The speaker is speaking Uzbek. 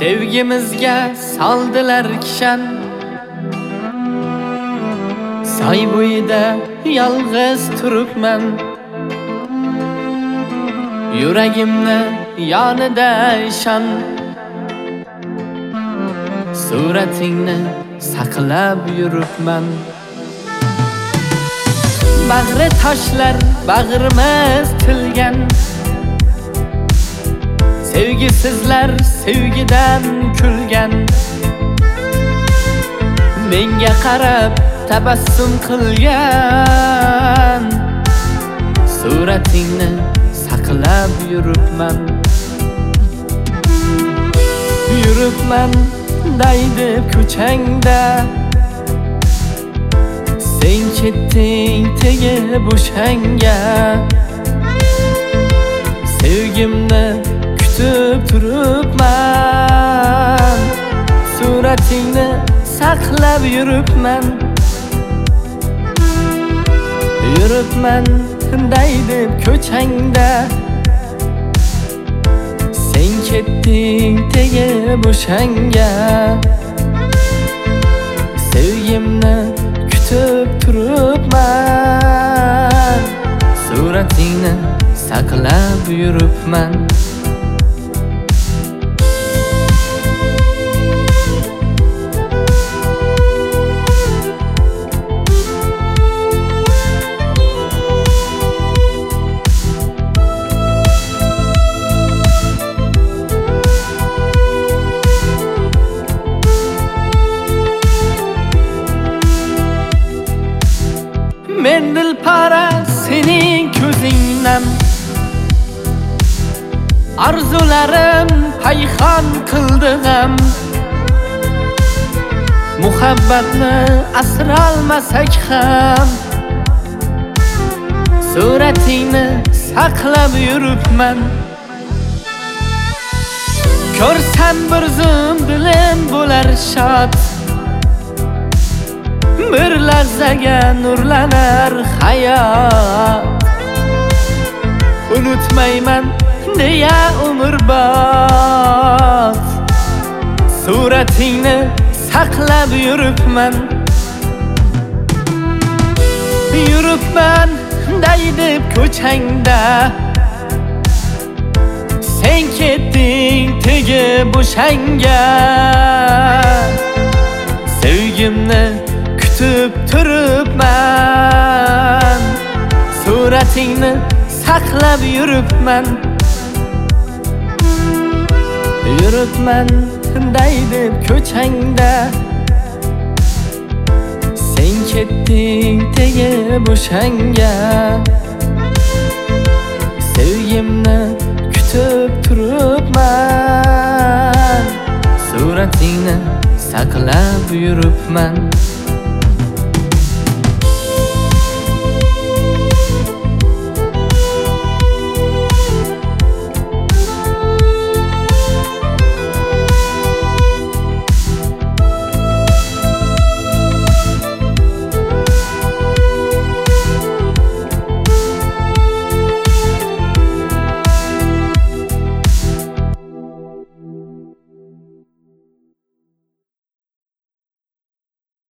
Sevgimizga soldilar kishan, soy bo'yida yolg'iz turibman. Yuragimni yonida ishon, suratingni saqlab yuribman. Bag'ri toshlar bag'rimiz tilgan, sevgisizlar sevgidan kulgan. Menga qarab tabassum qilgan, suratingni saqlab yuribman. Yuribman daydi ko'changda, sen ketding tegib o'shanga. Sevgimni kutib turibman, suratingni saqlab yuribman. Yuribman daydi ko'changda, sen ketding tegib o'shanga. Sevgimni kutib turibman, suratingni saqlab yuribman. Men dilpara sening ko'zingdan, arzularim payxon qildi g'am. Muhabbatni asrolmasak ham, suratingni saqlab yuribman. Ko'rsam bir zum dilim bo'lar shod, bir lahzaga nurlanar hayot. Unutmayman deya umrbod, suratingni saqlab yuribman. Yuribman daydib ko'changda, sen ketding tegib o'shanga. Sevgimni kutib turibman, suratingni saqlab yuribman. Yuribman daydib ko'changda, sen ketding tegib o'shanga. Sevgimni kutib turibman, suratingni saqlab yuribman.